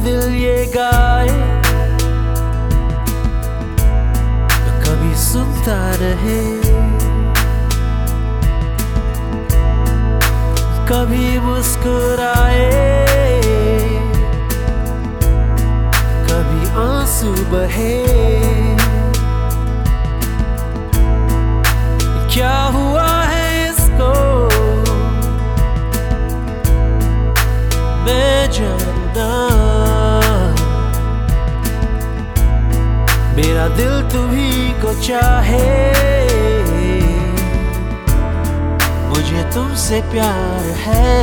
दिल ये गाए, कभी सुनता रहे, कभी मुस्कुराए, कभी आंसू बहे। क्या हुआ है इसको मैं जानना, मेरा दिल तुम्ही को चाहे, मुझे तुमसे प्यार है।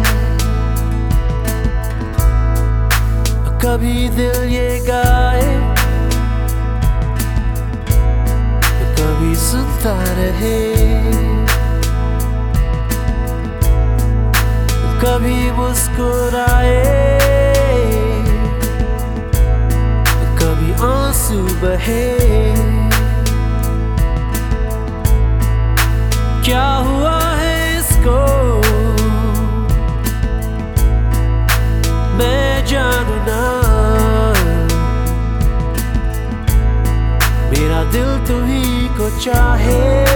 कभी दिल ये गाए, कभी सुनता रहे, कभी मुस्कुराए, कभी आंसू बहे। क्या हुआ है इसको मैं जानू ना, मेरा दिल तुम्ही को चाहे,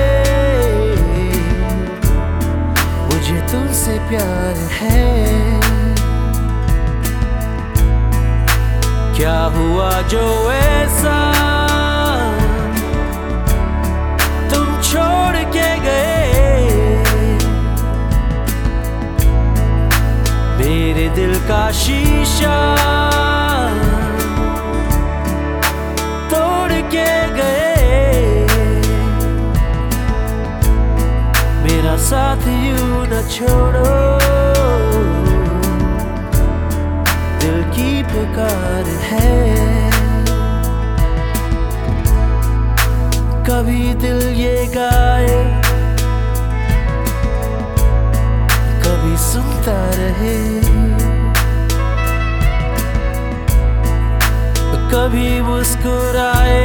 मुझे तुमसे प्यार है। क्या हुआ जो ऐसा तुम छोड़ के गए, मेरे दिल का शीशा तोड़ के गए, मेरा साथ यूं न छोड़ो, दिल की पुकार है। कभी दिल ये गाए, कभी सुनता रहे, कभी मुस्कुराए,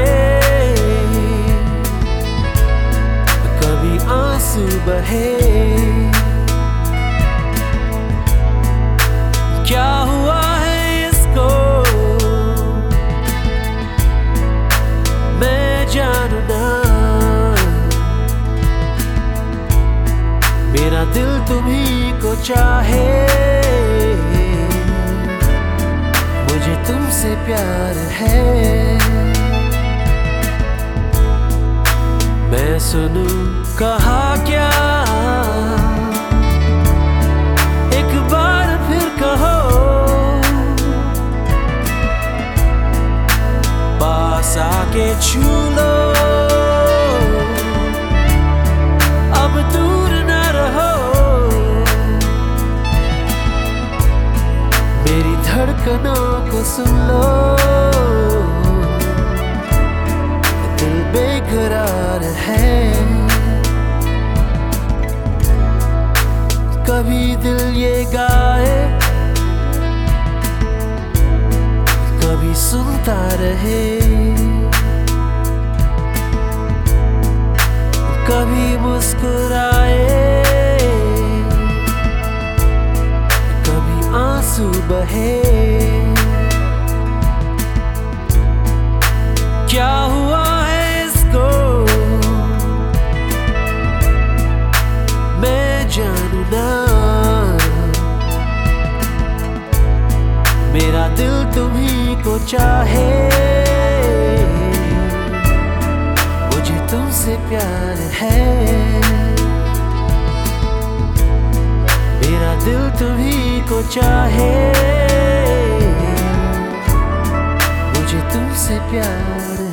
कभी आंसू बहे। क्या हुआ है इसको मैं जानू ना, मेरा दिल तुम्ही को चाहे, मुझे तुमसे प्यार है। मैं सुनूं कहा क्या, एक बार फिर कहो, पास आके छू लो, अब दूर न रहो, मेरी धड़कनों को सुन लो, दिल बेकरार है। कभी दिल ये गाए, कभी सुनता रहे, कभी मुस्कुराए, कभी आंसू बहे। क्या हुआ है इसको मैं जानू ना, मेरा दिल तुम्ही को चाहे, मुझे तुमसे प्यार है। मेरा दिल तुम्ही को चाहे, मुझे तुमसे प्यार है।